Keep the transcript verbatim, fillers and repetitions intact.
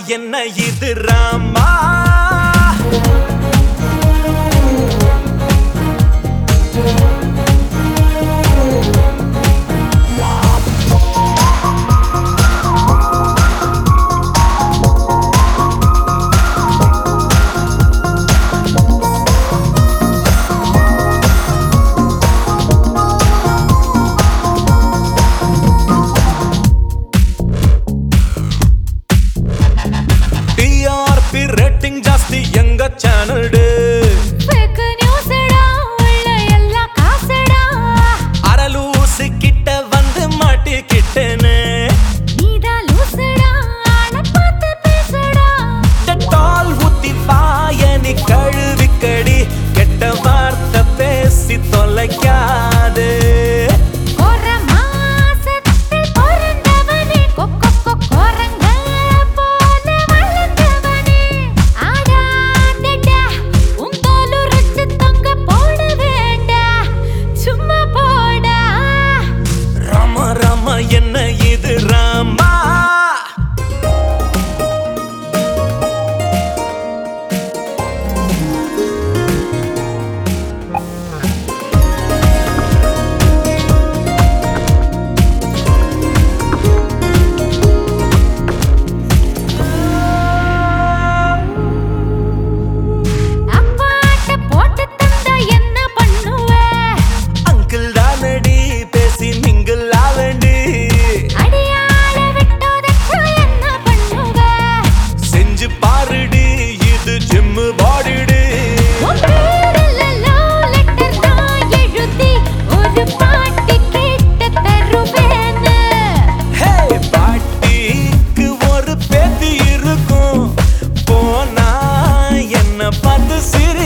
என்ன இது ராமா ரேட்டிங் ஜாஸ்தி எங்க சேனல் fake news டா உள்ள எல்லா காசுடா அரலூசு கிட்ட வந்து மாட்டிக்கிட்டேனே நீதா லூசுடா ஆள பார்த்து பேசுடா டட்டால் ஊத்தி வாயனி கழுவிக்கடி கெட்ட வார்த்தை பேசி தொலைக்காதே என்ன இது ராமா அப்பாட்ட போட்டு தந்தா என்ன பண்ணுவ அங்கிள் தானடி பேசி நீங்கள் ஆவண்டி அடியாள விட்டோதச்சா என்ன பண்ணுவ செஞ்சு பாருடி இது ஜிம்மு பாடிடி உன் பேருல லவ் லெட்டர் தான் எழுதி ஒரு பாட்டு கேட்டு தருவேன்னு ஹே பாட்டிக்கு ஒரு பேத்தி இருக்கும் போனா என்ன பார்த்து சிரி